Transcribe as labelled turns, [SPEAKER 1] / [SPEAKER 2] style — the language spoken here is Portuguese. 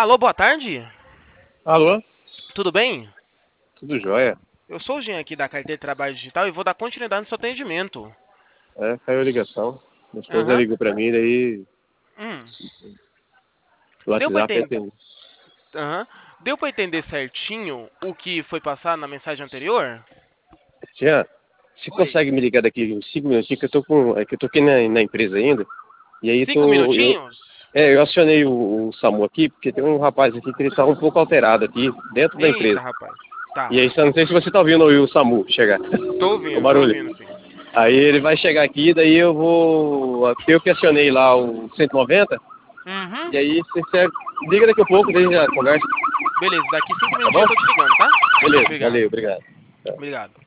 [SPEAKER 1] Alô, boa tarde.
[SPEAKER 2] Alô?
[SPEAKER 1] Tudo bem?
[SPEAKER 2] Tudo jóia?
[SPEAKER 1] Eu sou o Jean aqui da Carteira de Trabalho Digital e vou dar continuidade no seu atendimento.
[SPEAKER 2] É, caiu a ligação. Minha esposa
[SPEAKER 1] Aham.
[SPEAKER 2] ligou pra mim, daí
[SPEAKER 1] Hum.
[SPEAKER 2] o
[SPEAKER 1] Deu pra
[SPEAKER 2] WhatsApp
[SPEAKER 1] entender?
[SPEAKER 2] atendeu.
[SPEAKER 1] Aham. Deu para entender certinho o que foi passado na mensagem anterior?
[SPEAKER 2] Jean, se
[SPEAKER 1] Oi.
[SPEAKER 2] consegue me ligar daqui uns 5 minutinhos, que eu tô que eu tô aqui na empresa ainda. E aí
[SPEAKER 1] Cinco minutinhos?
[SPEAKER 2] eu acionei o SAMU aqui, porque tem um rapaz aqui que ele tá um pouco alterado aqui, dentro da
[SPEAKER 1] Eita,
[SPEAKER 2] empresa.
[SPEAKER 1] rapaz.
[SPEAKER 2] E
[SPEAKER 1] Tá.
[SPEAKER 2] aí, não sei se você tá ouvindo aí o SAMU chegar. O
[SPEAKER 1] Tô
[SPEAKER 2] barulho.
[SPEAKER 1] ouvindo, sim.
[SPEAKER 2] Aí ele vai chegar aqui, daí eu que acionei lá o 190,
[SPEAKER 1] Uhum.
[SPEAKER 2] e aí você liga daqui a pouco, daí já conversa,
[SPEAKER 1] Beleza, daqui cinco
[SPEAKER 2] tá
[SPEAKER 1] minutinhos
[SPEAKER 2] bom?
[SPEAKER 1] eu tô te ligando, tá?
[SPEAKER 2] Beleza,
[SPEAKER 1] Obrigado.
[SPEAKER 2] valeu, obrigado. Tchau.
[SPEAKER 1] Obrigado.